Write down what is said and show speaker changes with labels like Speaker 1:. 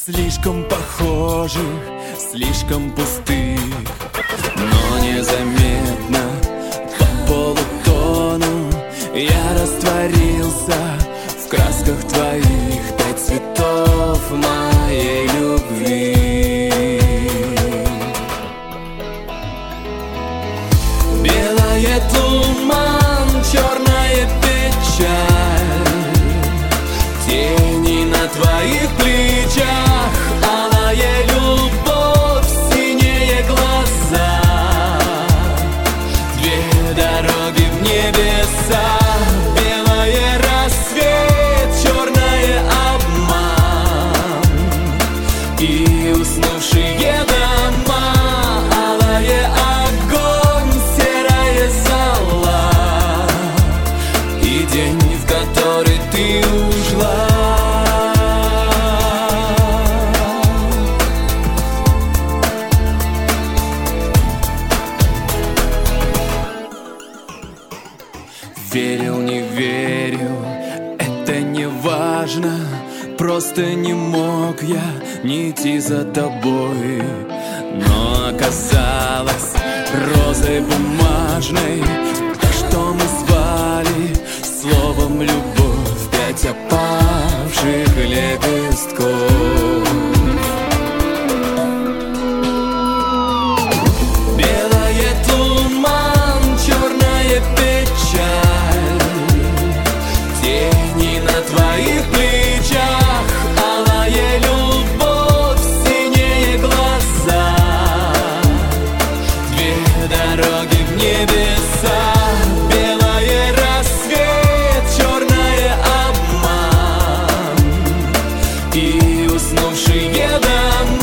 Speaker 1: Слишком похожих, слишком пустых, но незаметно по полутону я растворился в красках твоих 5 цветов моей любви. Белое туман, черная печаль, тени на твоих плечах, алая любовь, синие глаза, 2 дороги в небеса, белое рассвет, черное обман и уснувшие дома, алая огонь, серая зола и день, в который ты ушла. Верил, не верил, это не важно, просто не мог я не идти за тобой. Но оказалось розой бумажной то, что мы звали словом любовь, 5 опавших лепестков. Белое туман, черная печаль, тени на твоих плечах, алая любовь, синие глаза, 2 дороги в небеса, белое рассвет, черное обман и уснувшие дома.